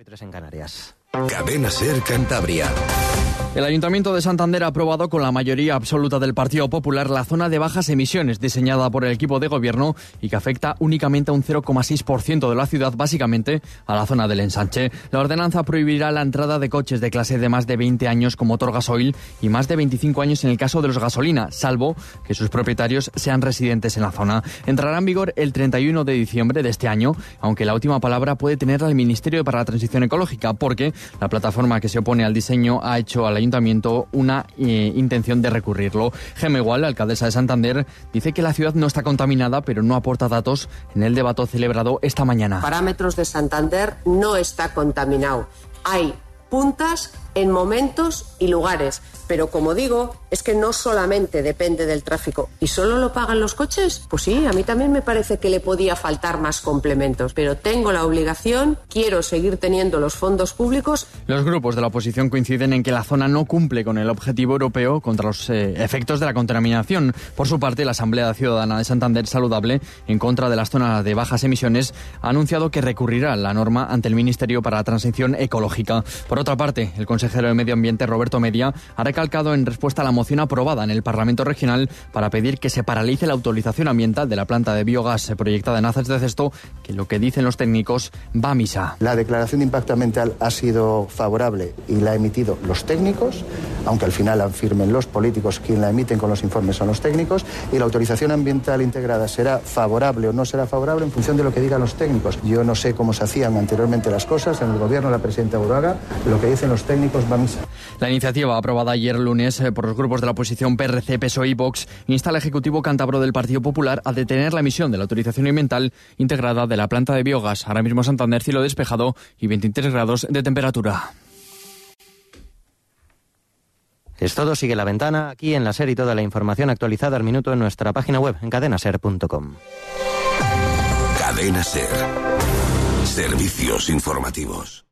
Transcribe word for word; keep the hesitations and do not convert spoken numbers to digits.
tres en Canarias. Cadena Ser Cantabria. El Ayuntamiento de Santander ha aprobado con la mayoría absoluta del Partido Popular la zona de bajas emisiones diseñada por el equipo de gobierno y que afecta únicamente a un cero coma seis por ciento de la ciudad, básicamente a la zona del Ensanche. La ordenanza prohibirá la entrada de coches de clase de más de veinte años con motor gasoil y más de veinticinco años en el caso de los gasolina, salvo que sus propietarios sean residentes en la zona. Entrará en vigor el treinta y uno de diciembre de este año, aunque la última palabra puede tenerla el Ministerio para la Transición Ecológica, porque la plataforma que se opone al diseño ha hecho al Ayuntamiento una eh, intención de recurrirlo. Gema Igual, alcaldesa de Santander, dice que la ciudad no está contaminada, pero no aporta datos en el debate celebrado esta mañana. Parámetros de Santander no está contaminado. Hay puntas en momentos y lugares, pero como digo, es que no solamente depende del tráfico. ¿Y solo lo pagan los coches? Pues sí, a mí también me parece que le podía faltar más complementos, pero tengo la obligación, quiero seguir teniendo los fondos públicos. Los grupos de la oposición coinciden en que la zona no cumple con el objetivo europeo contra los eh, efectos de la contaminación. Por su parte, la Asamblea Ciudadana de Santander Saludable, en contra de las zonas de bajas emisiones, ha anunciado que recurrirá la norma ante el Ministerio para la Transición Ecológica. Por otra parte, el consejero de Medio Ambiente, Roberto Media, ha recalcado en respuesta a la moción aprobada en el Parlamento Regional para pedir que se paralice la autorización ambiental de la planta de biogás proyectada en Aces de Cesto, que lo que dicen los técnicos va a misa. La declaración de impacto ambiental ha sido favorable y la han emitido los técnicos, aunque al final la firmen los políticos, quien la emiten con los informes son los técnicos, y la autorización ambiental integrada será favorable o no será favorable en función de lo que digan los técnicos. Yo no sé cómo se hacían anteriormente las cosas, en el gobierno de la presidenta Uruaga, lo que dicen los técnicos va a misa. La iniciativa aprobada ayer lunes por los grupos de la oposición P R C, P S O E y Vox insta al Ejecutivo cántabro del Partido Popular a detener la emisión de la autorización ambiental integrada de la planta de biogás. Ahora mismo Santander, cielo despejado y veintitrés grados de temperatura. Es todo, sigue La Ventana aquí en La Ser y toda la información actualizada al minuto en nuestra página web en cadena ser punto com. Cadena Ser. Servicios informativos.